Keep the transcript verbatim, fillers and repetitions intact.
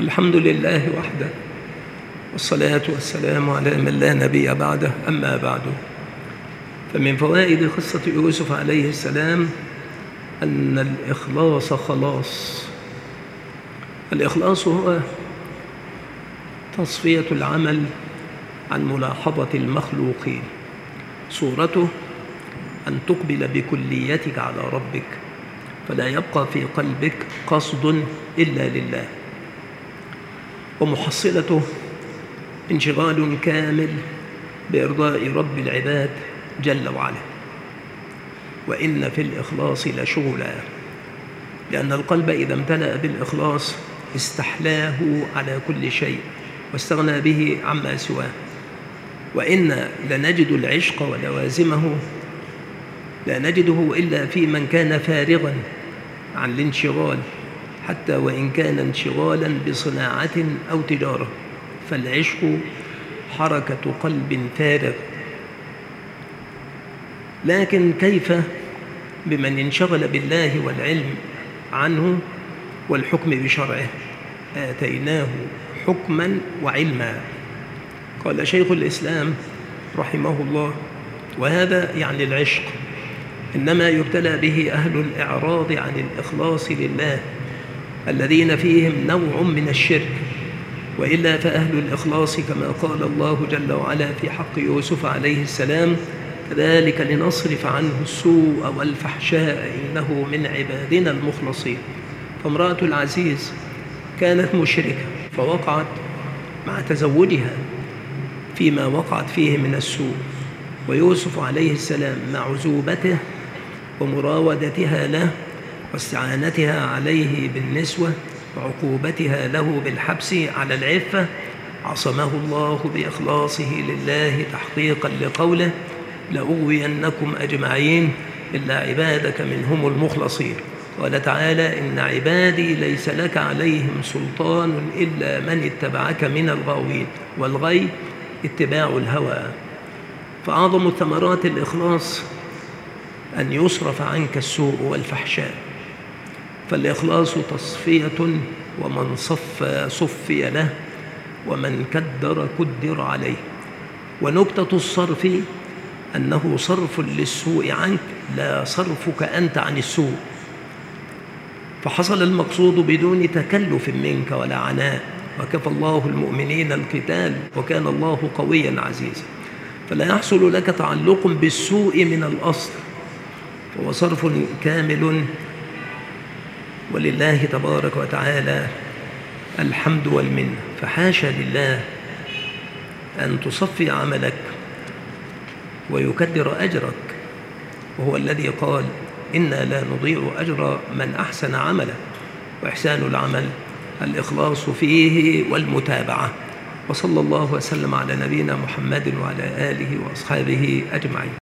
الحمد لله وحده، والصلاة والسلام على من لا نبي بعده. أما بعد، فمن فوائد قصة يوسف عليه السلام أن الإخلاص خلاص. الإخلاص هو تصفية العمل عن ملاحظة المخلوقين. صورته أن تقبل بكليتك على ربك، فلا يبقى في قلبك قصد إلا لله. ومحصلته انشغال كامل بإرضاء رب العباد جل وعلا. وإن في الإخلاص لشغلا، لأن القلب إذا امتلأ بالإخلاص استحلاه على كل شيء واستغنى به عما سواه. وإن لنجد العشق ولوازمه لا نجده إلا في من كان فارغا عن الانشغال، حتى وإن كان انشغالا بصناعة أو تجارة، فالعشق حركة قلب فارغ. لكن كيف بمن انشغل بالله والعلم عنه والحكم بشرعه؟ آتيناه حكما وعلما. قال شيخ الإسلام رحمه الله: وهذا يعني العشق إنما يبتلى به أهل الإعراض عن الإخلاص لله، الذين فيهم نوع من الشرك. وإلا فأهل الإخلاص كما قال الله جل وعلا في حق يوسف عليه السلام: كذلك لنصرف عنه السوء والفحشاء إنه من عبادنا المخلصين. فامرأة العزيز كانت مشركة فوقعت مع تزوجها فيما وقعت فيه من السوء، ويوسف عليه السلام مع عزوبته ومراودتها له واستعانتها عليه بالنسوة وعقوبتها له بالحبس على العفة عصمه الله بإخلاصه لله تحقيقا لقوله: لأغوينكم أجمعين إلا عبادك منهم المخلصين. قال تعالى: إن عبادي ليس لك عليهم سلطان إلا من اتبعك من الغاوين. والغي اتباع الهوى. فأعظم ثمرات الإخلاص أن يصرف عنك السوء والفحشاء. فالإخلاص تصفية، ومن صفى صفي له، ومن كدر كدر عليه. ونكتة الصرف أنه صرف للسوء عنك، لا صرفك أنت عن السوء، فحصل المقصود بدون تكلف منك ولا عناء. وكفى الله المؤمنين القتال وكان الله قويا عزيزا. فلا يحصل لك تعلق بالسوء من الأصل، فهو صرف كامل. ولله تبارك وتعالى الحمد والمنة. فحاشا لله أن تصفي عملك ويكدر أجرك، وهو الذي قال: إنا لا نضيع أجر من أحسن عملا. وإحسان العمل الإخلاص فيه والمتابعة. وصلى الله وسلم على نبينا محمد وعلى آله وأصحابه أجمعين.